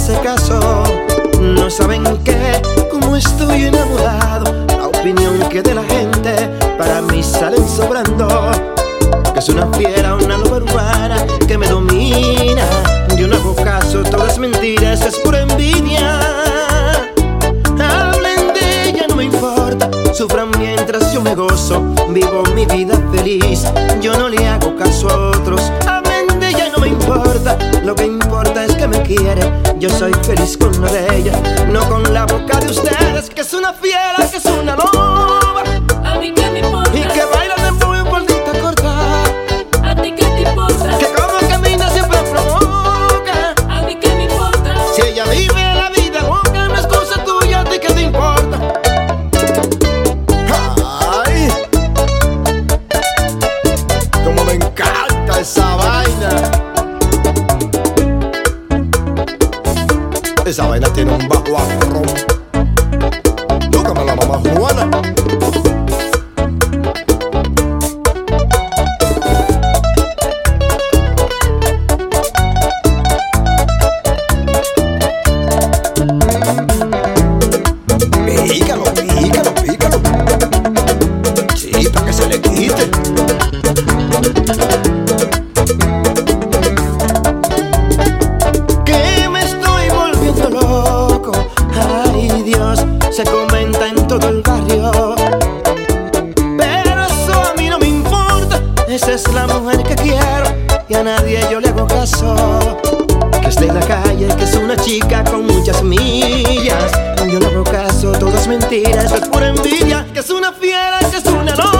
hace caso. No saben que, como estoy enamorado, la opinión que de la gente para mí salen sobrando. Que es una fiera, una loba urbana que me domina. Yo no hago caso, todas mentiras, es pura envidia. Hablen de ella, no me importa, sufran mientras yo me gozo. Vivo mi vida feliz, yo no le hago caso a otros. Hablen de ella, no me importa, lo que importa es que me quiere. Yo soy feliz con lo de ella, no con la boca de ustedes. Que es una fiera, que es una loba. A mí qué me importa. Y que baila de nuevo en faldita corta. A ti qué te importa. Que como camina siempre provoca. A mí qué me importa. Si ella vive la vida loca, no es cosa tuya, ¿a ti qué te importa? Ay, como me encanta esa vaina. Esa vaina tiene un bajo afro. Tócame la mamá Juana. Pícalo, pícalo, pícalo. Sí, para que se le quite. Que me estoy volviendo loco. Ay, Dios, se comenta en todo el barrio. Pero eso a mí no me importa. Esa es la mujer que quiero y a nadie yo le hago caso. Que es de la calle, que es una chica con muchas millas. Yo no hago caso, todo es mentira, esto es pura envidia. Que es una fiera, que es una loca.